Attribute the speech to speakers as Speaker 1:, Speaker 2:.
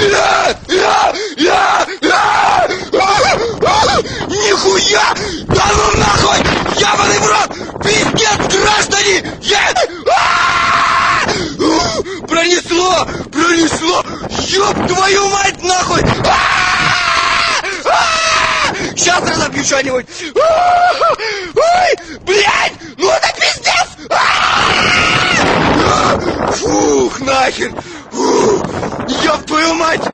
Speaker 1: Нихуя! Да ну нахуй! Ебаный в рот! Пиздец, граждане! Пронесло! Пронесло! Ёб твою мать нахуй! Сейчас разобью что-нибудь! Ой! Блядь! Ну это пиздец! Фух, нахер!